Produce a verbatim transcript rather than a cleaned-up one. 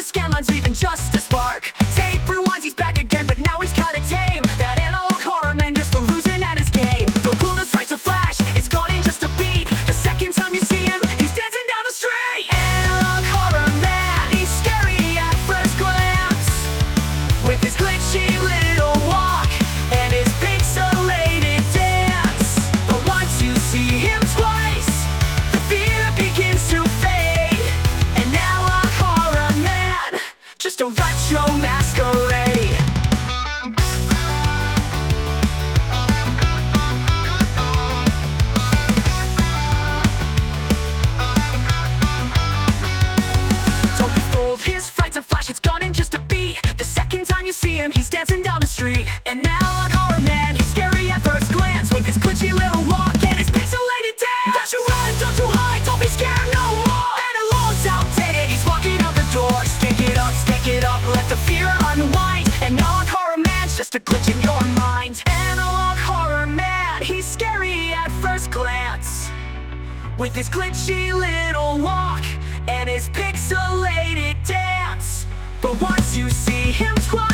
the scan lines leaving just a spark. Tape rewinds, he's back again, but now he's kinda tame. That analog horror man just for losing at his game. The Luna strikes a flash, it's gone in just a beat. The second time you see him, he's dancing down the street. Analog horror man, he's scary at first glance. With his glitchy little walk and his pixelated dance. But once you see him twice, the fear begins to fade. And now a horror man, just a retro masquerade. Don't be fooled, his fright's a flash, it's gone in just a beat. The second time you see him, he's dancing down the street. And now a horror man, he's scary at first glance. With his glitchy little walk and his pixelated dance. Don't you run, don't you hide, don't be scared no more. Analog's outdated, he's walking out the door. Stick it up, stick it up, let the fear unwind. Analog horror man's just a glitch in your mind. Analog horror man, he's scary at first glance. With his glitchy little walk and his pixelated dance. But once you see him twice,